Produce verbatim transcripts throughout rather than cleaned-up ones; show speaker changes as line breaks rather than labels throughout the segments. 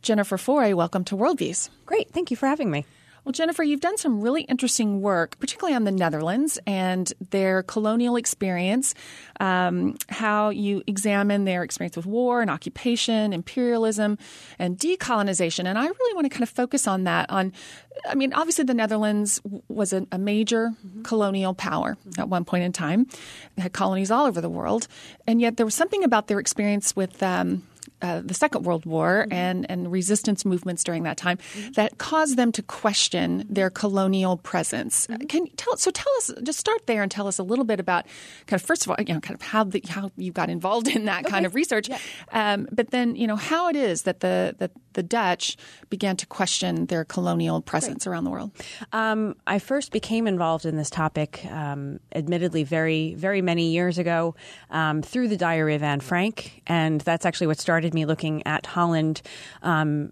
Jennifer Foray, welcome to Worldviews.
Great. Thank you for having me.
Well, Jennifer, you've done some really interesting work, particularly on the Netherlands and their colonial experience, um, how you examine their experience with war and occupation, imperialism, and decolonization. And I really want to kind of focus on that. On, I mean, obviously the Netherlands was a, a major mm-hmm. colonial power mm-hmm. at one point in time. They had colonies all over the world. And yet there was something about their experience with um Uh, the Second World War mm-hmm. and, and resistance movements during that time mm-hmm. that caused them to question their colonial presence. Mm-hmm. Can you tell? So tell us, just start there and tell us a little bit about kind of, first of all, you know, kind of how the, how you got involved in that okay. kind of research, yeah. um, but then, you know, how it is that the that the Dutch began to question their colonial presence right. around the world.
Um, I first became involved in this topic, um, admittedly, very, very many years ago um, through the Diary of Anne Frank, and that's actually what started me looking at Holland um,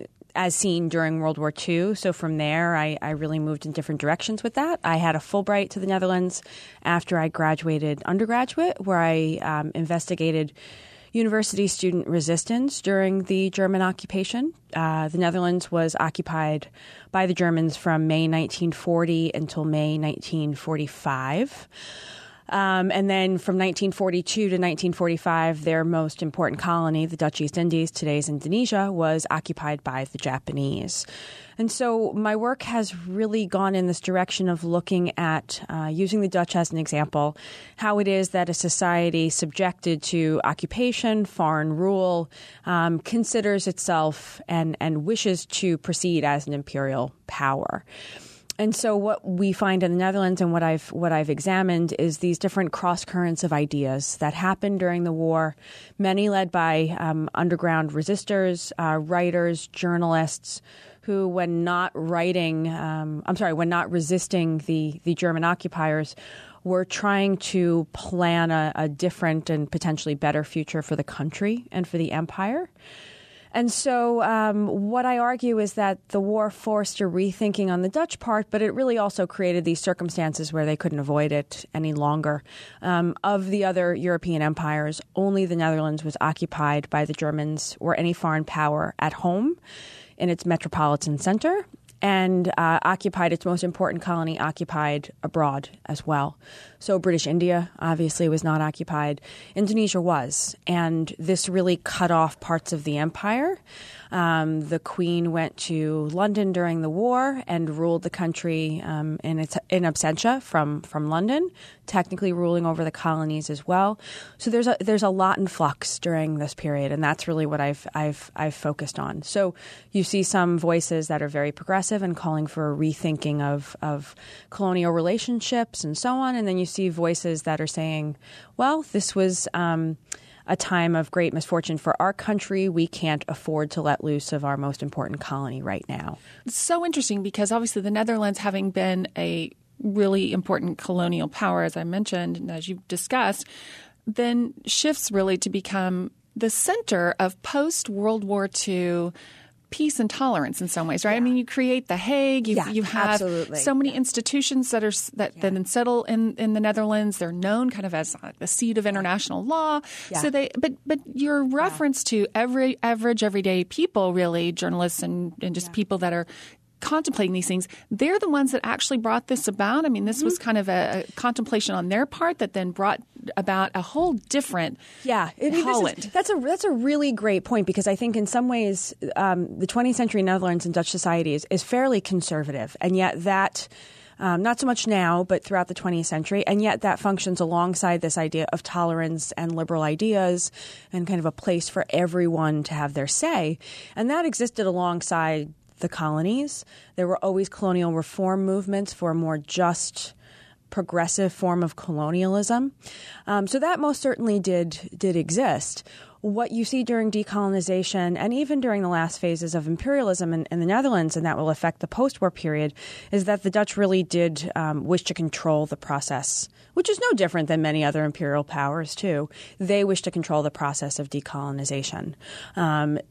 as seen during World War Two. So from there, I, I really moved in different directions with that. I had a Fulbright to the Netherlands after I graduated undergraduate, where I um, investigated university student resistance during the German occupation. Uh, the Netherlands was occupied by the Germans from May nineteen forty until May nineteen forty-five. Um, and then from nineteen forty-two to nineteen forty-five, their most important colony, the Dutch East Indies, today's Indonesia, was occupied by the Japanese. And so my work has really gone in this direction of looking at, uh, using the Dutch as an example, how it is that a society subjected to occupation, foreign rule, um, considers itself and, and wishes to proceed as an imperial power. And so what we find in the Netherlands and what I've what I've examined is these different cross currents of ideas that happened during the war, many led by um, underground resistors, uh, writers, journalists, who, when not writing, um, I'm sorry, when not resisting the the German occupiers, were trying to plan a, a different and potentially better future for the country and for the empire. And so um, what I argue is that the war forced a rethinking on the Dutch part, but it really also created these circumstances where they couldn't avoid it any longer. Um, of the other European empires, only the Netherlands was occupied by the Germans or any foreign power at home in its metropolitan center, and uh, occupied its most important colony, occupied abroad as well. So British India obviously was not occupied. Indonesia was, and this really cut off parts of the empire. Um, the Queen went to London during the war and ruled the country um, in its in absentia from from London, technically ruling over the colonies as well. So there's a there's a lot in flux during this period, and that's really what I've I've I've focused on. So you see some voices that are very progressive and calling for a rethinking of of colonial relationships and so on, and then you see voices that are saying, well, this was um, a time of great misfortune for our country. We can't afford to let loose of our most important colony right now.
It's so interesting because obviously the Netherlands, having been a really important colonial power, as I mentioned, and as you've discussed, then shifts really to become the center of post-World War Two peace and tolerance in some ways, right? Yeah. I mean, you create The Hague. You,
yeah,
you have
absolutely.
so many
yeah.
institutions that are that, yeah. that then settle in, in the Netherlands. They're known kind of as the seat of international law.
Yeah.
So they, but but your reference yeah. to every average everyday people, really, journalists and, and just yeah. people that are contemplating these things, they're the ones that actually brought this about. I mean, this mm-hmm. was kind of a, a contemplation on their part that then brought about a whole different
yeah, it,
Holland.
Is, that's a that's a really great point, because I think in some ways um, the twentieth century Netherlands and Dutch society is, is fairly conservative, and yet that um, not so much now, but throughout the twentieth century, and yet that functions alongside this idea of tolerance and liberal ideas and kind of a place for everyone to have their say, and that existed alongside the colonies. There were always colonial reform movements for a more just, progressive form of colonialism. Um, so that most certainly did did exist. What you see during decolonization and even during the last phases of imperialism in, in the Netherlands, and that will affect the post-war period, is that the Dutch really did um, wish to control the process, which is no different than many other imperial powers, too. They wish to control the process of decolonization. Um,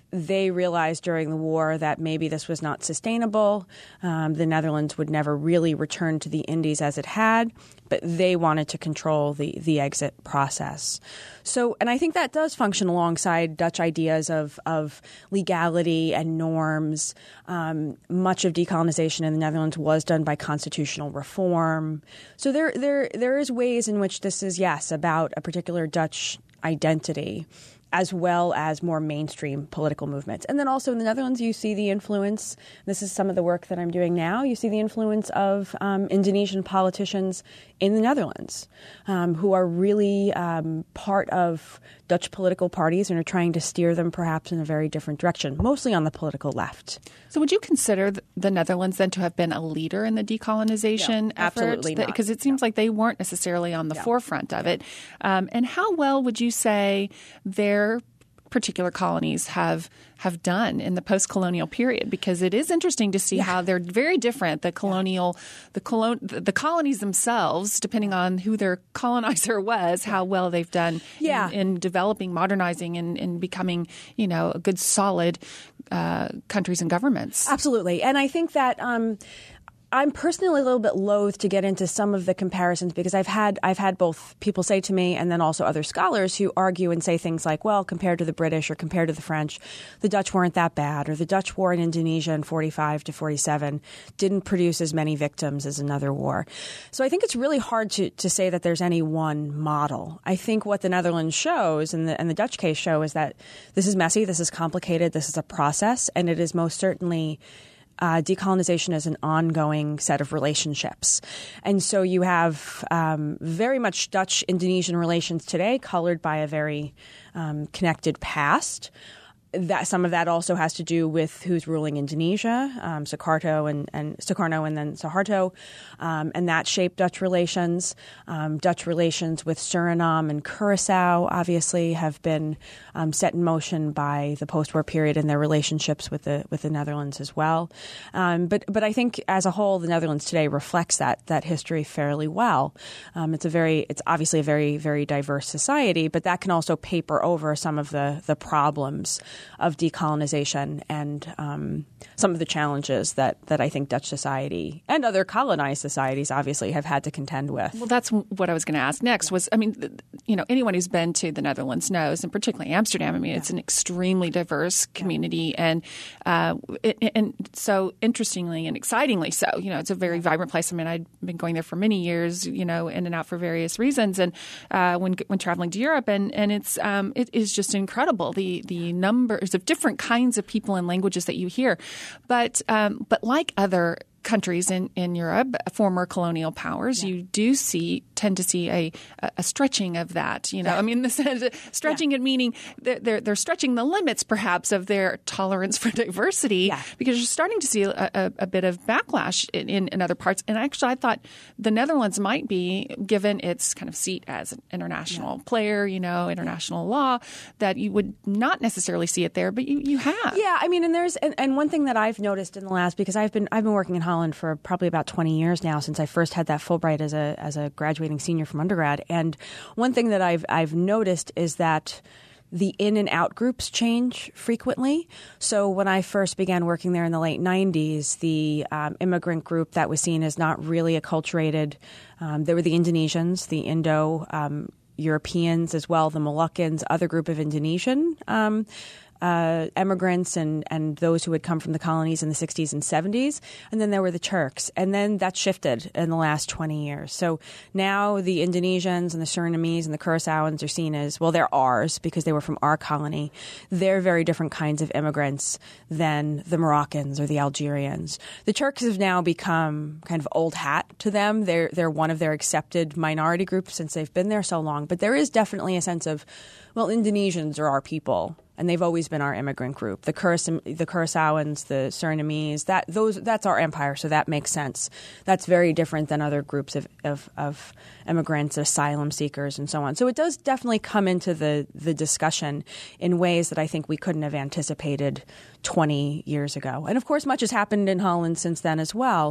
they realized during the war that maybe this was not sustainable. Um, the Netherlands would never really return to the Indies as it had, but they wanted to control the, the exit process. So, and I think that does function alongside Dutch ideas of, of legality and norms. Um, much of decolonization in the Netherlands was done by constitutional reform. So there, there, there is ways in which this is, yes, about a particular Dutch identity, as well as more mainstream political movements. And then also in the Netherlands, you see the influence, this is some of the work that I'm doing now, you see the influence of um, Indonesian politicians in the Netherlands um, who are really um, part of Dutch political parties and are trying to steer them perhaps in a very different direction, mostly on the political left.
So would you consider the Netherlands then to have been a leader in the decolonization
no,
effort?
Absolutely not.
Because it seems
no.
like they weren't necessarily on the
no.
forefront of it. Um, and how well would you say their particular colonies have have done in the post-colonial period? Because it is interesting to see yeah. how they're very different. The colonial, the colon, the colonies themselves, depending on who their colonizer was, how well they've done
yeah.
in, in developing, modernizing, and, and becoming, you know, a good, solid uh, countries and governments.
Absolutely, and I think that. Um, I'm personally a little bit loath to get into some of the comparisons because I've had I've had both people say to me and then also other scholars who argue and say things like, well, compared to the British or compared to the French, the Dutch weren't that bad, or the Dutch war in Indonesia in forty-five to forty-seven didn't produce as many victims as another war. So I think it's really hard to, to say that there's any one model. I think what the Netherlands shows and the, and the Dutch case show is that this is messy, this is complicated, this is a process, and it is most certainly Uh, decolonization is an ongoing set of relationships. And so you have um, very much Dutch-Indonesian relations today colored by a very um, connected past. That some of that also has to do with who's ruling Indonesia, um, Sukarno and, and Sukarno and then Suharto, um, and that shaped Dutch relations. Um, Dutch relations with Suriname and Curacao obviously have been um, set in motion by the post-war period and their relationships with the with the Netherlands as well. Um, but but I think as a whole, the Netherlands today reflects that that history fairly well. Um, it's a very it's obviously a very very diverse society, but that can also paper over some of the the problems of decolonization and um, some of the challenges that, that I think Dutch society and other colonized societies obviously have had to contend with.
Well, that's what I was going to ask next was, I mean, you know, anyone who's been to the Netherlands knows, and particularly Amsterdam, I mean, yeah. it's an extremely diverse community. Yeah. And uh, it, and so interestingly and excitingly so, you know, it's a very vibrant place. I mean, I'd been going there for many years, you know, in and out for various reasons. And uh, when when traveling to Europe, and, and it's um, it is just incredible, the, the numbers of different kinds of people and languages that you hear. But um, but like other countries in, in Europe, former colonial powers, yeah. you do see tend to see a, a stretching of that. You know, yeah. I mean, this stretching yeah. it meaning they're, they're they're stretching the limits perhaps of their tolerance for diversity yeah. because you're starting to see a, a, a bit of backlash in, in, in other parts. And actually, I thought the Netherlands might be, given its kind of seat as an international yeah. player, you know, international yeah. law, that you would not necessarily see it there, but you, you have.
Yeah, I mean, and there's and, and one thing that I've noticed in the last, because I've been I've been working in Holland for probably about twenty years now since I first had that Fulbright as a as a graduating senior from undergrad. And one thing that I've I've noticed is that the in and out groups change frequently. So when I first began working there in the late nineties, the um, immigrant group that was seen as not really acculturated, um, there were the Indonesians, the Indo um, Europeans as well, the Moluccans, other group of Indonesian um Uh, immigrants and, and those who had come from the colonies in the sixties and seventies. And then there were the Turks. And then that shifted in the last twenty years. So now the Indonesians and the Surinamese and the Curaçaoans are seen as, well, they're ours because they were from our colony. They're very different kinds of immigrants than the Moroccans or the Algerians. The Turks have now become kind of old hat to them. They're, they're one of their accepted minority groups since they've been there so long. But there is definitely a sense of, well, Indonesians are our people. And they've always been our immigrant group. The Curaçao, the Curaçaoans, the Surinamese, that those that's our empire, so that makes sense. That's very different than other groups of, of, of immigrants, asylum seekers, and so on. So it does definitely come into the, the discussion in ways that I think we couldn't have anticipated twenty years ago. And of course, much has happened in Holland since then as well.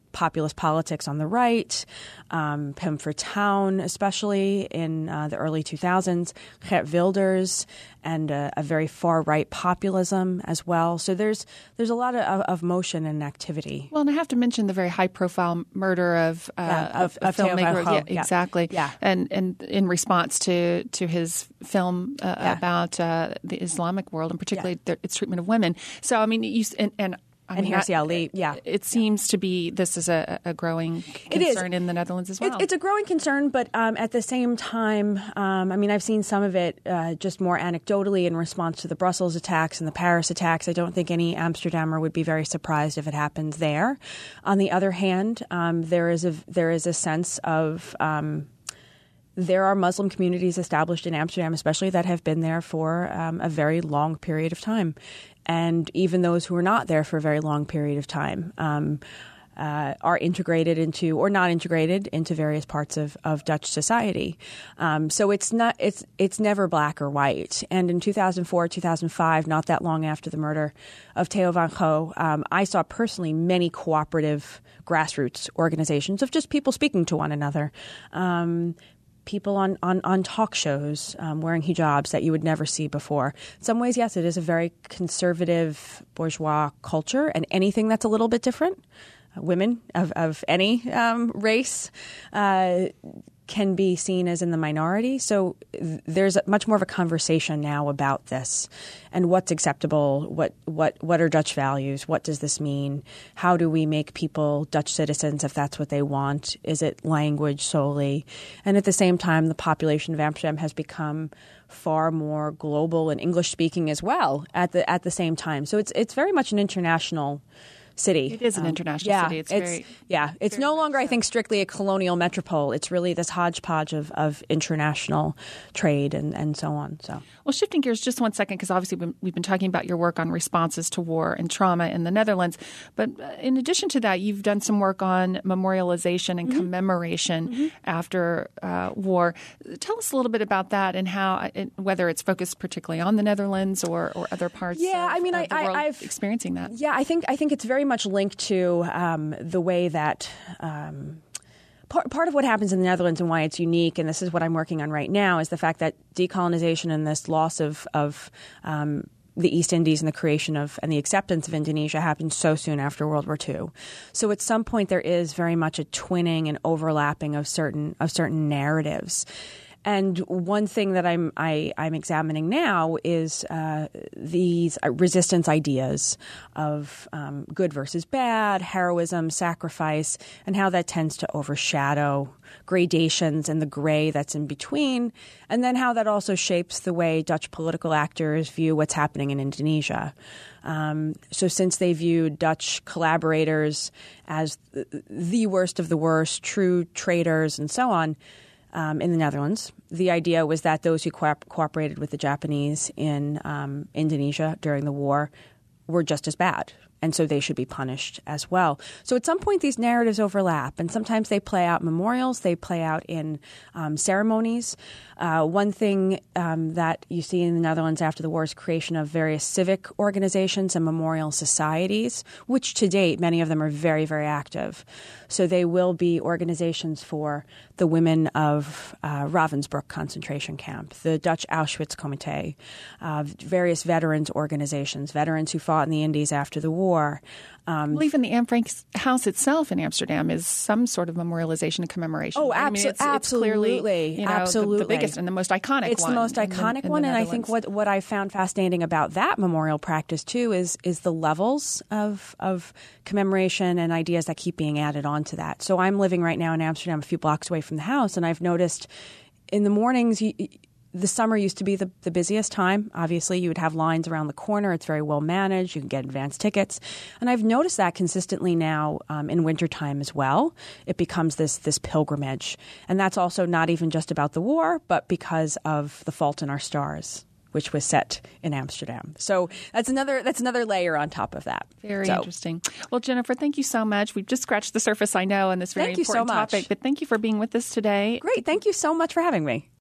populist politics on the right, um, Pim Fortuyn, especially in uh, the early two thousands, Geert Wilders, and uh, a very far-right populism as well. So there's there's a lot of, of motion and activity.
Well, and I have to mention the very high-profile murder of, uh,
yeah, of,
a
of Theo
filmmaker.
Van Gogh.
Yeah,
Yeah.
exactly.
Yeah.
And and in response to to his film uh,
Yeah.
about uh, the Islamic world, and particularly
Yeah.
their, its treatment of women. So I mean, you and. and I
And
mean,
Hirsi
I-
Ali, yeah.
It seems to be this is a, a growing
It is.
concern in the Netherlands as well.
It, it's a growing concern, but um, at the same time, um, I mean, I've seen some of it uh, just more anecdotally in response to the Brussels attacks and the Paris attacks. I don't think any Amsterdammer would be very surprised if it happens there. On the other hand, um, there is a there is a sense of um, there are Muslim communities established in Amsterdam, especially that have been there for um, a very long period of time. And even those who are not there for a very long period of time um, uh, are integrated into or not integrated into various parts of, of Dutch society. Um, so it's not it's it's never black or white. And in two thousand four, two thousand five, not that long after the murder of Theo Van Gogh, um, I saw personally many cooperative grassroots organizations of just people speaking to one another. Um, people on, on, on talk shows um, wearing hijabs that you would never see before. In some ways, yes, it is a very conservative bourgeois culture, and anything that's a little bit different, uh, women of, of any um, race, uh, can be seen as in the minority. So th- there's much more of a conversation now about this and what's acceptable, what, what, what are Dutch values, what does this mean, how do we make people Dutch citizens if that's what they want, is it language solely? And at the same time, the population of Amsterdam has become far more global and English-speaking as well at the at the same time. So it's it's very much an international city.
It is an
Um,
international
yeah,
city. It's, very
yeah. It's
very
no
much
longer, I
so.
think, strictly a colonial metropole. It's really this hodgepodge of, of international trade and, and so on. So,
well, shifting gears just one second, because obviously we've been, we've been talking about your work on responses to war and trauma in the Netherlands. But uh, in addition to that, you've done some work on memorialization and mm-hmm. commemoration mm-hmm. after uh, war. Tell us a little bit about that and how, it, whether it's focused particularly on the Netherlands or, or other parts.
Yeah,
of,
I mean,
of
I,
the
I,
world
I've
experiencing that.
Yeah, I think I think it's very much linked to um, the way that um, part part of what happens in the Netherlands and why it's unique, and this is what I'm working on right now, is the fact that decolonization and this loss of of um, the East Indies and the creation of and the acceptance of Indonesia happened so soon after World War Two. So at some point there is very much a twinning and overlapping of certain of certain narratives. And one thing that I'm I, I'm examining now is uh, these resistance ideas of um, good versus bad, heroism, sacrifice, and how that tends to overshadow gradations and the gray that's in between, and then how that also shapes the way Dutch political actors view what's happening in Indonesia. Um, so since they view Dutch collaborators as the worst of the worst, true traitors, and so on, Um, in the Netherlands, the idea was that those who co- cooperated with the Japanese in um, Indonesia during the war were just as bad, and so they should be punished as well. So at some point, these narratives overlap, and sometimes they play out in memorials, they play out in um, ceremonies. Uh, one thing um, that you see in the Netherlands after the war is creation of various civic organizations and memorial societies, which to date, many of them are very, very active. So they will be organizations for the women of uh, Ravensbrück concentration camp, the Dutch Auschwitz Comité, uh, various veterans organizations, veterans who fought in the Indies after the war. Um,
I believe in the Anne Frank House itself in Amsterdam is some sort of memorialization and commemoration.
Oh,
I mean,
abso-
it's,
absolutely.
It's clearly, you know,
absolutely.
The, the biggest and the most iconic
it's
one.
It's the most iconic
in the, in
one.
the
And I think what, what I found fascinating about that memorial practice, too, is is the levels of of commemoration and ideas that keep being added on to that. So I'm living right now in Amsterdam, a few blocks away from the house, and I've noticed in the mornings, you, the summer used to be the, the busiest time. Obviously, you would have lines around the corner. It's very well managed. You can get advance tickets. And I've noticed that consistently now um, in wintertime as well. It becomes this this pilgrimage. And that's also not even just about the war, but because of The Fault in Our Stars, which was set in Amsterdam. So that's another that's another layer on top of that.
Very
so.
interesting. Well, Jennifer, thank you so much. We've just scratched the surface, I know, on this very
thank you
important
so much.
topic. But thank you for being with us today.
Great. Thank you so much for having me.